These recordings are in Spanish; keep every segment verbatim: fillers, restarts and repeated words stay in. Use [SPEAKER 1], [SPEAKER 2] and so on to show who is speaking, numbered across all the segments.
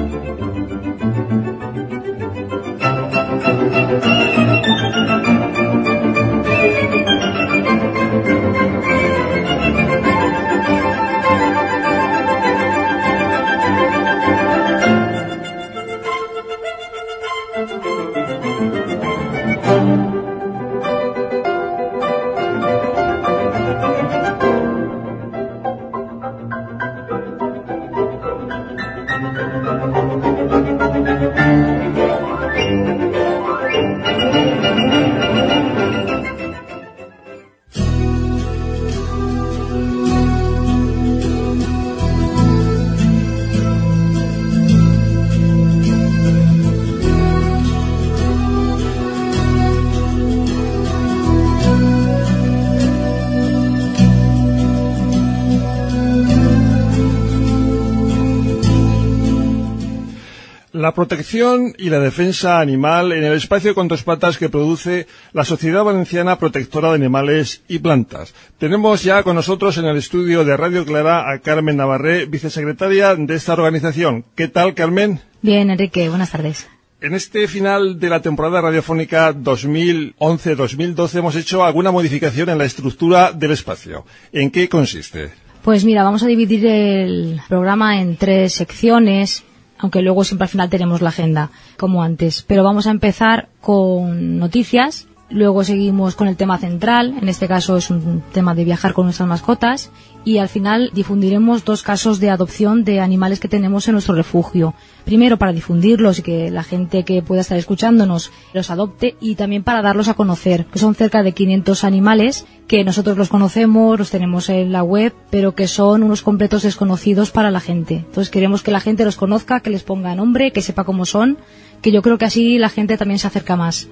[SPEAKER 1] La protección y la defensa animal en el espacio con dos patas que produce la Sociedad Valenciana Protectora de Animales y Plantas. Tenemos ya con nosotros en el estudio de Radio Clara a Carmen Navarré, vicesecretaria de esta organización. ¿Qué tal, Carmen?
[SPEAKER 2] Bien, Enrique, buenas tardes.
[SPEAKER 1] En este final de la temporada radiofónica dos mil once dos mil doce hemos hecho alguna modificación en la estructura del espacio. ¿En qué consiste?
[SPEAKER 2] Pues mira, vamos a dividir el programa en tres secciones, aunque luego siempre al final tenemos la agenda, como antes. Pero vamos a empezar con noticias, luego seguimos con el tema central, en este caso es un tema de viajar con nuestras mascotas, y al final difundiremos dos casos de adopción de animales que tenemos en nuestro refugio. Primero para difundirlos y que la gente que pueda estar escuchándonos los adopte, y también para darlos a conocer, que son cerca de quinientos animales que nosotros los conocemos, los tenemos en la web, pero que son unos completos desconocidos para la gente. Entonces queremos que la gente los conozca, que les ponga nombre, que sepa cómo son, que yo creo que así la gente también se acerca más.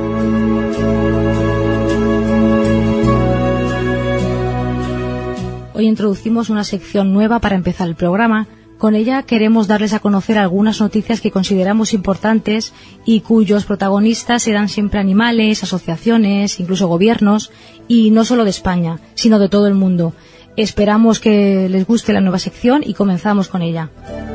[SPEAKER 2] Hoy introducimos una sección nueva para empezar el programa. Con ella queremos darles a conocer algunas noticias que consideramos importantes y cuyos protagonistas serán siempre animales, asociaciones, incluso gobiernos, y no solo de España, sino de todo el mundo. Esperamos que les guste la nueva sección y comenzamos con ella.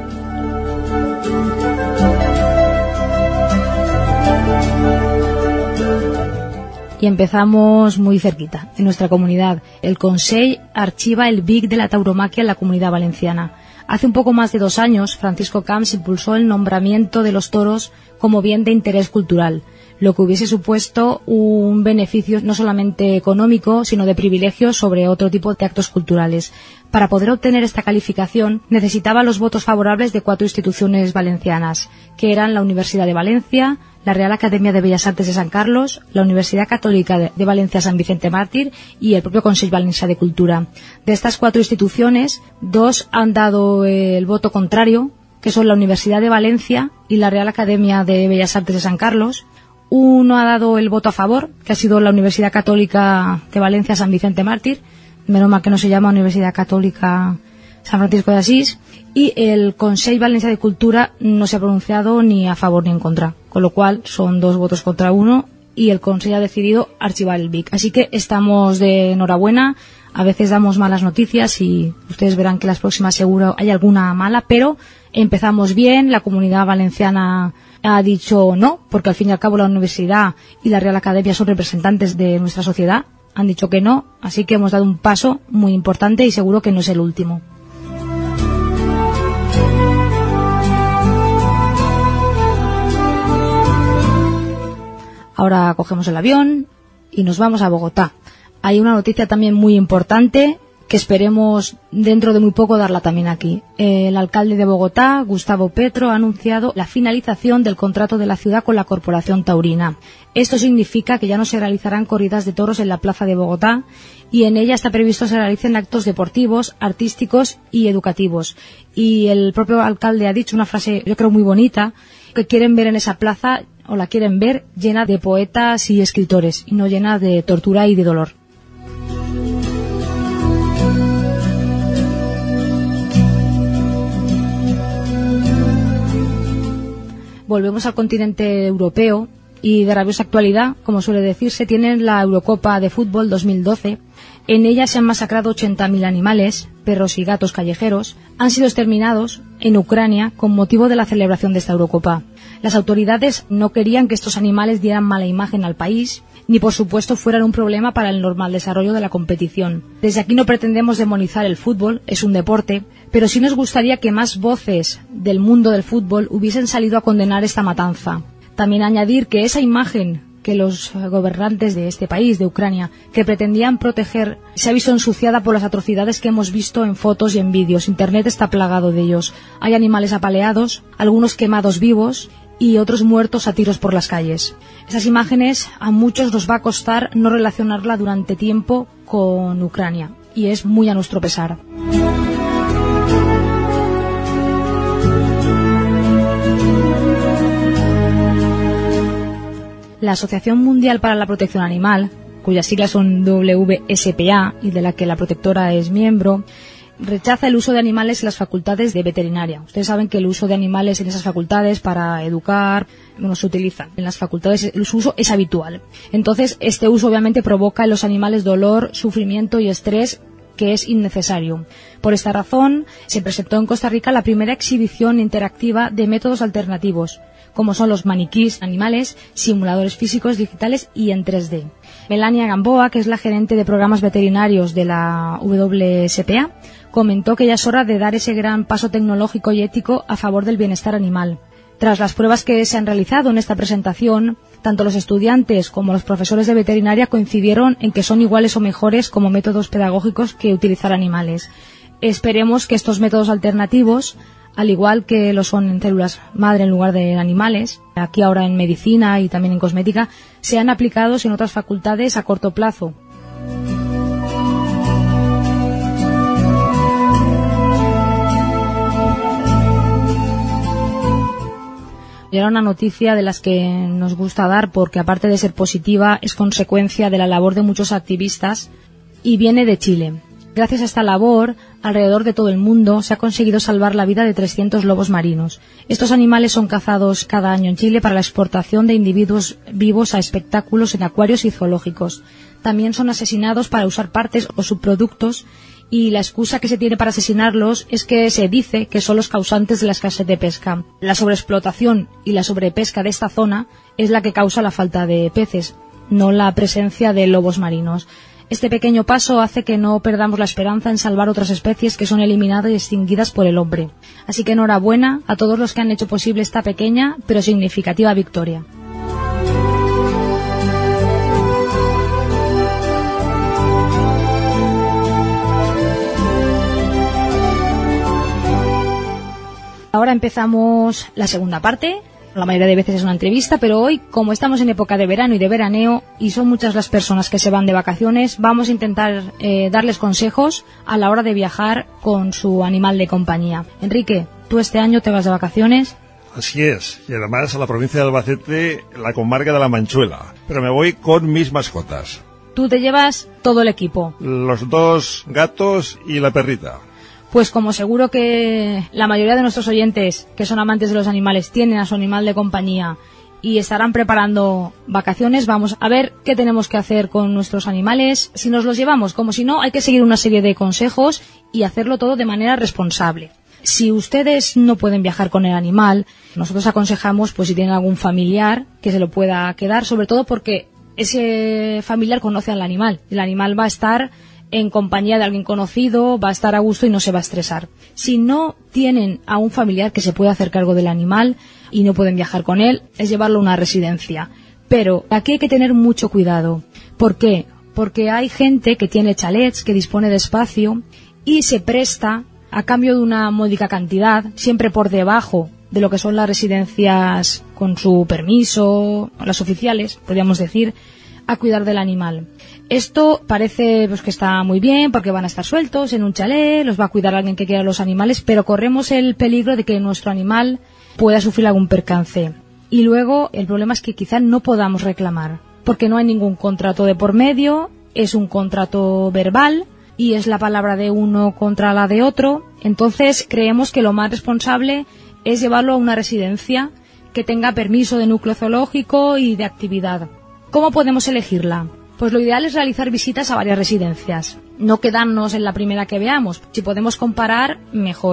[SPEAKER 2] Y empezamos muy cerquita, en nuestra comunidad. El Consell archiva el B I C de la tauromaquia en la Comunidad Valenciana. Hace un poco más de dos años, Francisco Camps impulsó el nombramiento de los toros como bien de interés cultural, lo que hubiese supuesto un beneficio no solamente económico, sino de privilegios sobre otro tipo de actos culturales. Para poder obtener esta calificación, necesitaba los votos favorables de cuatro instituciones valencianas, que eran la Universidad de Valencia, la Real Academia de Bellas Artes de San Carlos, la Universidad Católica de Valencia San Vicente Mártir y el propio Consell Valencià de Cultura. De estas cuatro instituciones, dos han dado el voto contrario, que son la Universidad de Valencia y la Real Academia de Bellas Artes de San Carlos. Uno ha dado el voto a favor, que ha sido la Universidad Católica de Valencia San Vicente Mártir, menos mal que no se llama Universidad Católica San Francisco de Asís, y el Consell Valencià de Cultura no se ha pronunciado ni a favor ni en contra, con lo cual son dos votos contra uno y el Consell ha decidido archivar el B I C. Así que estamos de enhorabuena. A veces damos malas noticias y ustedes verán que las próximas seguro hay alguna mala, pero empezamos bien. La Comunidad Valenciana ha dicho no, porque al fin y al cabo la Universidad y la Real Academia son representantes de nuestra sociedad. Han dicho que no, así que hemos dado un paso muy importante y seguro que no es el último. Ahora cogemos el avión y nos vamos a Bogotá. Hay una noticia también muy importante que esperemos dentro de muy poco darla también aquí. El alcalde de Bogotá, Gustavo Petro, ha anunciado la finalización del contrato de la ciudad con la Corporación Taurina. Esto significa que ya no se realizarán corridas de toros en la plaza de Bogotá y en ella está previsto se realicen actos deportivos, artísticos y educativos. Y el propio alcalde ha dicho una frase, yo creo muy bonita, que quieren ver en esa plaza, o la quieren ver llena de poetas y escritores, y no llena de tortura y de dolor. Volvemos al continente europeo y de rabiosa actualidad, como suele decirse, tienen la Eurocopa de Fútbol dos mil doce. En ella se han masacrado ochenta mil animales, perros y gatos callejeros, han sido exterminados en Ucrania con motivo de la celebración de esta Eurocopa. Las autoridades no querían que estos animales dieran mala imagen al país, ni por supuesto fueran un problema para el normal desarrollo de la competición. Desde aquí no pretendemos demonizar el fútbol, es un deporte, pero sí nos gustaría que más voces del mundo del fútbol hubiesen salido a condenar esta matanza. También añadir que esa imagen que los gobernantes de este país, de Ucrania, que pretendían proteger, se ha visto ensuciada por las atrocidades que hemos visto en fotos y en vídeos. Internet está plagado de ellos. Hay animales apaleados, algunos quemados vivos y otros muertos a tiros por las calles. Esas imágenes a muchos nos va a costar no relacionarla durante tiempo con Ucrania, y es muy a nuestro pesar. La Asociación Mundial para la Protección Animal, cuyas siglas son W S P A y de la que la protectora es miembro, rechaza el uso de animales en las facultades de veterinaria. Ustedes saben que el uso de animales en esas facultades para educar no se utiliza. En las facultades el uso es habitual. Entonces, este uso obviamente provoca en los animales dolor, sufrimiento y estrés que es innecesario. Por esta razón, se presentó en Costa Rica la primera exhibición interactiva de métodos alternativos, como son los maniquís animales, simuladores físicos, digitales y en tres D. Melania Gamboa, que es la gerente de programas veterinarios de la W S P A, comentó que ya es hora de dar ese gran paso tecnológico y ético a favor del bienestar animal. Tras las pruebas que se han realizado en esta presentación, tanto los estudiantes como los profesores de veterinaria coincidieron en que son iguales o mejores como métodos pedagógicos que utilizar animales. Esperemos que estos métodos alternativos, al igual que lo son en células madre en lugar de animales, aquí ahora en medicina y también en cosmética, sean aplicados en otras facultades a corto plazo. Y era una noticia de las que nos gusta dar porque, aparte de ser positiva, es consecuencia de la labor de muchos activistas y viene de Chile. Gracias a esta labor, alrededor de todo el mundo se ha conseguido salvar la vida de trescientos lobos marinos. Estos animales son cazados cada año en Chile para la exportación de individuos vivos a espectáculos en acuarios y zoológicos. También son asesinados para usar partes o subproductos, y la excusa que se tiene para asesinarlos es que se dice que son los causantes de la escasez de pesca. La sobreexplotación y la sobrepesca de esta zona es la que causa la falta de peces, no la presencia de lobos marinos. Este pequeño paso hace que no perdamos la esperanza en salvar otras especies que son eliminadas y extinguidas por el hombre. Así que enhorabuena a todos los que han hecho posible esta pequeña pero significativa victoria. Ahora empezamos la segunda parte. La mayoría de veces es una entrevista, pero hoy, como estamos en época de verano y de veraneo, y son muchas las personas que se van de vacaciones, vamos a intentar eh, darles consejos a la hora de viajar con su animal de compañía. Enrique, tú este año te vas de vacaciones.
[SPEAKER 1] Así es, y además a la provincia de Albacete, la comarca de La Manchuela, pero me voy con mis mascotas.
[SPEAKER 2] Tú te llevas todo el equipo.
[SPEAKER 1] Los dos gatos y la perrita.
[SPEAKER 2] Pues como seguro que la mayoría de nuestros oyentes que son amantes de los animales tienen a su animal de compañía y estarán preparando vacaciones, vamos a ver qué tenemos que hacer con nuestros animales, si nos los llevamos. Como si no, hay que seguir una serie de consejos y hacerlo todo de manera responsable. Si ustedes no pueden viajar con el animal, nosotros aconsejamos, pues si tienen algún familiar, que se lo pueda quedar, sobre todo porque ese familiar conoce al animal. El animal va a estar en compañía de alguien conocido, va a estar a gusto y no se va a estresar. Si no tienen a un familiar que se pueda hacer cargo del animal y no pueden viajar con él, es llevarlo a una residencia. Pero aquí hay que tener mucho cuidado. ¿Por qué? Porque hay gente que tiene chalets, que dispone de espacio y se presta a cambio de una módica cantidad, siempre por debajo de lo que son las residencias con su permiso, las oficiales, podríamos decir, a cuidar del animal. Esto parece pues que está muy bien porque van a estar sueltos en un chalet, los va a cuidar alguien que quiera los animales, pero corremos el peligro de que nuestro animal pueda sufrir algún percance. Y luego el problema es que quizá no podamos reclamar, porque no hay ningún contrato de por medio, es un contrato verbal y es la palabra de uno contra la de otro. Entonces creemos que lo más responsable es llevarlo a una residencia que tenga permiso de núcleo zoológico y de actividad. ¿Cómo podemos elegirla? Pues lo ideal es realizar visitas a varias residencias, no quedarnos en la primera que veamos. Si podemos comparar, mejor.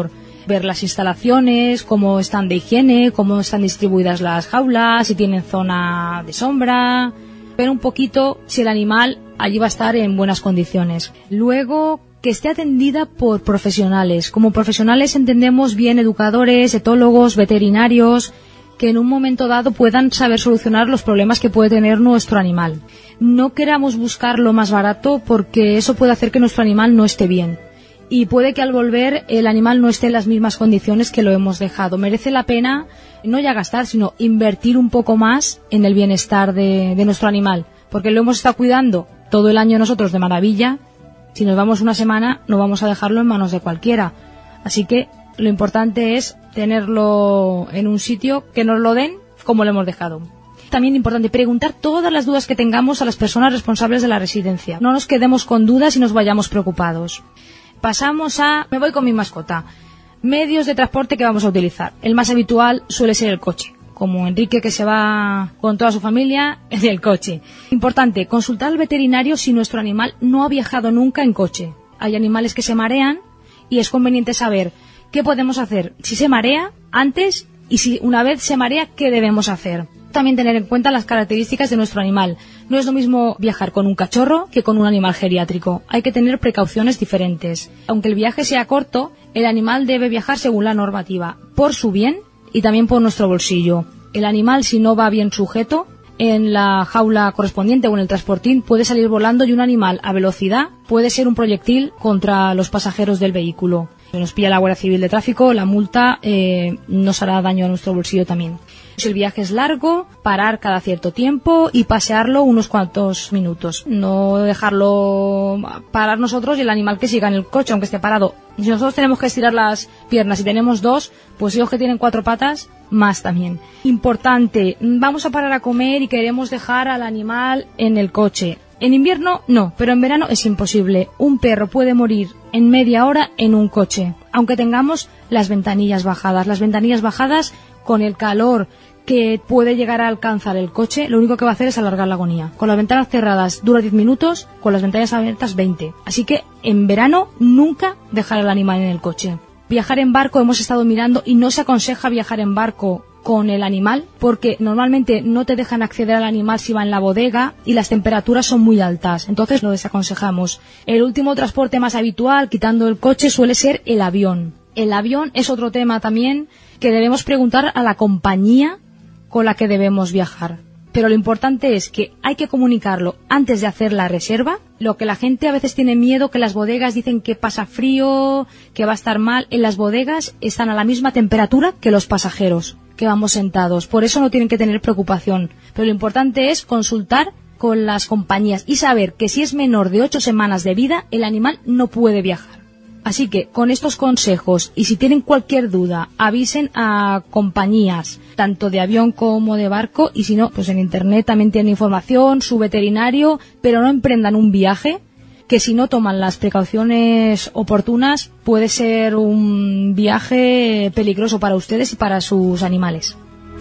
[SPEAKER 2] ver las instalaciones, cómo están de higiene, cómo están distribuidas las jaulas, si tienen zona de sombra, ver un poquito si el animal allí va a estar en buenas condiciones. Luego, que esté atendida por profesionales. Como profesionales entendemos bien educadores, etólogos, veterinarios, que en un momento dado puedan saber solucionar los problemas que puede tener nuestro animal. No queramos buscar lo más barato porque eso puede hacer que nuestro animal no esté bien. Y puede que al volver el animal no esté en las mismas condiciones que lo hemos dejado. Merece la pena no ya gastar, sino invertir un poco más en el bienestar de, de nuestro animal. Porque lo hemos estado cuidando todo el año nosotros de maravilla. Si nos vamos una semana, no vamos a dejarlo en manos de cualquiera. Así que lo importante es tenerlo en un sitio que nos lo den como lo hemos dejado. También importante preguntar todas las dudas que tengamos a las personas responsables de la residencia. No nos quedemos con dudas y nos vayamos preocupados. Pasamos a... me voy con mi mascota. Medios de transporte que vamos a utilizar. El más habitual suele ser el coche. Como Enrique, que se va con toda su familia, es el coche. Importante, consultar al veterinario si nuestro animal no ha viajado nunca en coche. Hay animales que se marean y es conveniente saber qué podemos hacer si se marea antes y si una vez se marea, qué debemos hacer. También tener en cuenta las características de nuestro animal. No es lo mismo viajar con un cachorro que con un animal geriátrico. Hay que tener precauciones diferentes. Aunque el viaje sea corto, el animal debe viajar según la normativa, por su bien y también por nuestro bolsillo. El animal, si no va bien sujeto en la jaula correspondiente o en el transportín, puede salir volando y un animal a velocidad puede ser un proyectil contra los pasajeros del vehículo. Si nos pilla la Guardia Civil de Tráfico, la multa eh, nos hará daño a nuestro bolsillo también. Si el viaje es largo, parar cada cierto tiempo y pasearlo unos cuantos minutos. No dejarlo parar nosotros y el animal que siga en el coche, aunque esté parado. Si nosotros tenemos que estirar las piernas y tenemos dos, pues ellos que tienen cuatro patas, más también. Importante, vamos a parar a comer y queremos dejar al animal en el coche. En invierno no, pero en verano es imposible. Un perro puede morir en media hora en un coche, aunque tengamos las ventanillas bajadas. Las ventanillas bajadas, con el calor que puede llegar a alcanzar el coche, lo único que va a hacer es alargar la agonía. Con las ventanas cerradas dura diez minutos, con las ventanas abiertas veinte. Así que en verano nunca dejar al animal en el coche. Viajar en barco hemos estado mirando y no se aconseja viajar en barco con el animal porque normalmente no te dejan acceder al animal si va en la bodega y las temperaturas son muy altas, entonces lo desaconsejamos. El último transporte más habitual, quitando el coche, suele ser el avión. El avión es otro tema también que debemos preguntar a la compañía con la que debemos viajar. Pero lo importante es que hay que comunicarlo antes de hacer la reserva. Lo que la gente a veces tiene miedo, que las bodegas dicen que pasa frío, que va a estar mal. En las bodegas están a la misma temperatura que los pasajeros que vamos sentados. Por eso no tienen que tener preocupación. Pero lo importante es consultar con las compañías y saber que si es menor de ocho semanas de vida, el animal no puede viajar. Así que con estos consejos, y si tienen cualquier duda, avisen a compañías, tanto de avión como de barco, y si no, pues en internet también tienen información, su veterinario, pero no emprendan un viaje, que si no toman las precauciones oportunas, puede ser un viaje peligroso para ustedes y para sus animales.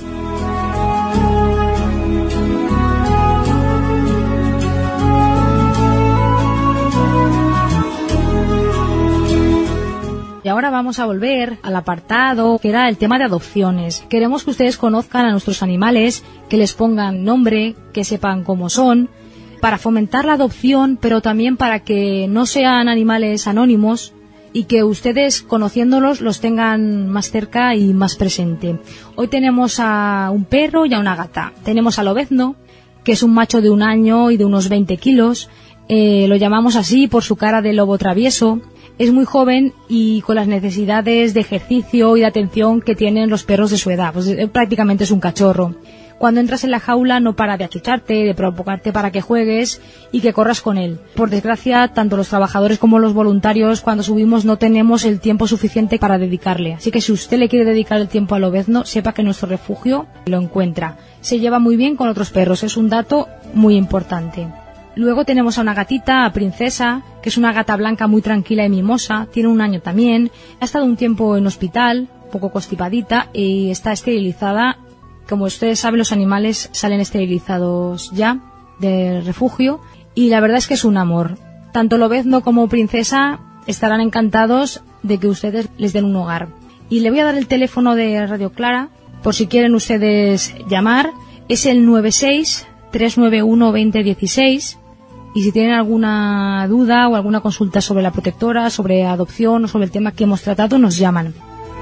[SPEAKER 2] Y ahora vamos a volver al apartado que era el tema de adopciones. Queremos que ustedes conozcan a nuestros animales, que les pongan nombre, que sepan cómo son, para fomentar la adopción, pero también para que no sean animales anónimos y que ustedes, conociéndolos, los tengan más cerca y más presente. Hoy tenemos a un perro y a una gata. Tenemos al lobezno, que es un macho de un año y de unos veinte kilos. Eh, lo llamamos así por su cara de lobo travieso. Es muy joven y con las necesidades de ejercicio y de atención que tienen los perros de su edad. Pues eh, prácticamente es un cachorro. Cuando entras en la jaula no para de achucharte, de provocarte para que juegues y que corras con él. Por desgracia, tanto los trabajadores como los voluntarios, cuando subimos no tenemos el tiempo suficiente para dedicarle. Así que si usted le quiere dedicar el tiempo al lobezno, sepa que nuestro refugio lo encuentra. Se lleva muy bien con otros perros, es un dato muy importante. Luego tenemos a una gatita, a Princesa, que es una gata blanca muy tranquila y mimosa, tiene un año también, ha estado un tiempo en hospital, un poco constipadita y está esterilizada. Como ustedes saben, los animales salen esterilizados ya del refugio y la verdad es que es un amor. Tanto Lobezno como Princesa estarán encantados de que ustedes les den un hogar. Y le voy a dar el teléfono de Radio Clara, por si quieren ustedes llamar. Es el nueve seis, tres nueve uno, dos cero uno seis. Y si tienen alguna duda o alguna consulta sobre la protectora, sobre adopción o sobre el tema que hemos tratado, nos llaman.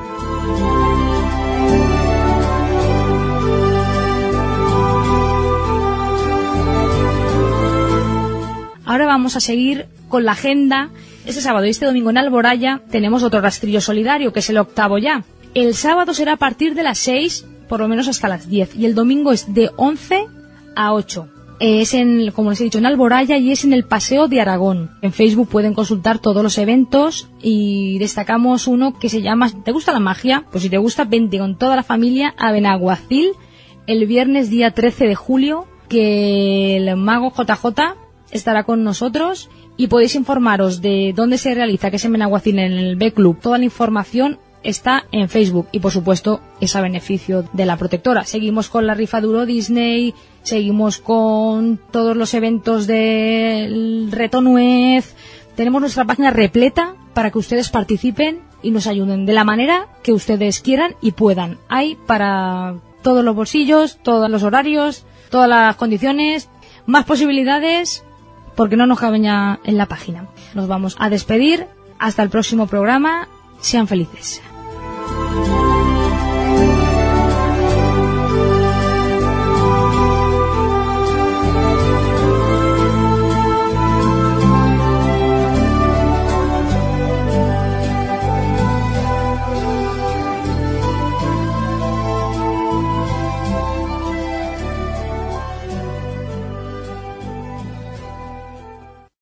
[SPEAKER 2] Ahora vamos a seguir con la agenda. Este sábado y este domingo en Alboraya tenemos otro rastrillo solidario, que es el octavo ya. El sábado será a partir de las seis, por lo menos hasta las diez, y el domingo es de once a ocho. Es en, como les he dicho, en Alboraya, y es en el Paseo de Aragón. En Facebook pueden consultar todos los eventos y destacamos uno que se llama ¿Te gusta la magia? Pues si te gusta, vente con toda la familia a Benaguacil el viernes día trece de julio, que el mago J J estará con nosotros, y podéis informaros de dónde se realiza, que es en Benaguacil, en el B Club. Toda la información está en Facebook y, por supuesto, es a beneficio de la protectora. Seguimos con la rifa de Euro Disney, seguimos con todos los eventos del Reto Nuez. Tenemos nuestra página repleta para que ustedes participen y nos ayuden de la manera que ustedes quieran y puedan. Hay para todos los bolsillos, todos los horarios, todas las condiciones, más posibilidades, porque no nos caben ya en la página. Nos vamos a despedir. Hasta el próximo programa. Sean felices.